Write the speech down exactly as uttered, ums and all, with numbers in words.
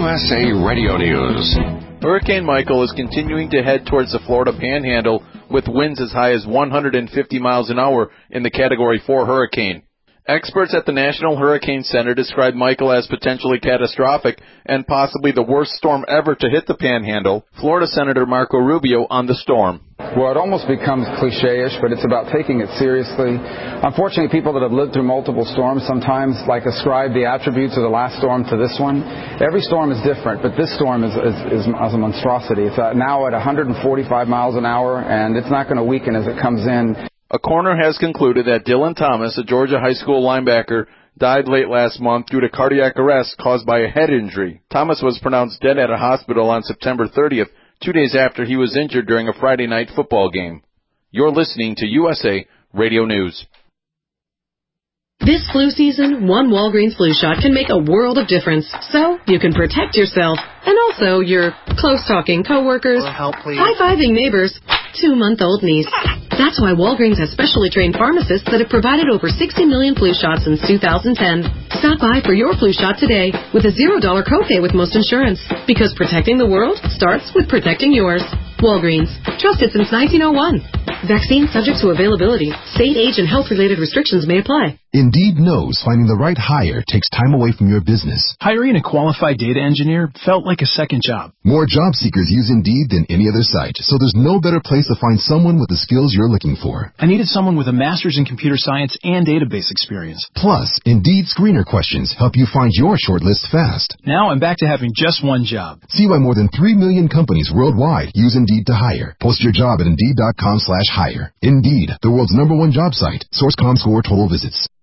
S A Radio News. Hurricane Michael is continuing to head towards the Florida Panhandle with winds as high as one hundred fifty miles an hour in the Category four hurricane. Experts at the National Hurricane Center describe Michael as potentially catastrophic and possibly the worst storm ever to hit the Panhandle. Florida Senator Marco Rubio on the storm. Well, it almost becomes cliche-ish, but it's about taking it seriously. Unfortunately, people that have lived through multiple storms sometimes like ascribe the attributes of the last storm to this one. Every storm is different, but this storm is, is, is, is a monstrosity. It's now at one hundred forty-five miles an hour, and it's not going to weaken as it comes in. A coroner has concluded that Dylan Thomas, a Georgia high school linebacker, died late last month due to cardiac arrest caused by a head injury. Thomas was pronounced dead at a hospital on September thirtieth, two days after he was injured during a Friday night football game. You're listening to U S A Radio News. This flu season, one Walgreens flu shot can make a world of difference. So you can protect yourself and also your close-talking coworkers, high-fiving neighbors, two-month-old niece. That's why Walgreens has specially trained pharmacists that have provided over sixty million flu shots since two thousand ten. Stop by for your flu shot today with a zero dollar copay with most insurance. Because protecting the world starts with protecting yours. Walgreens. Trusted since nineteen oh one. Vaccine subject to availability. State, age, and health-related restrictions may apply. Indeed knows finding the right hire takes time away from your business. Hiring a qualified data engineer felt like a second job. More job seekers use Indeed than any other site, so there's no better place to find someone with the skills you're looking for. I needed someone with a master's in computer science and database experience. Plus, Indeed screener questions help you find your shortlist fast. Now I'm back to having just one job. See why more than three million companies worldwide use Indeed to hire. Post your job at Indeed.com slash hire. Indeed, the world's number one job site. Source dot com score total visits.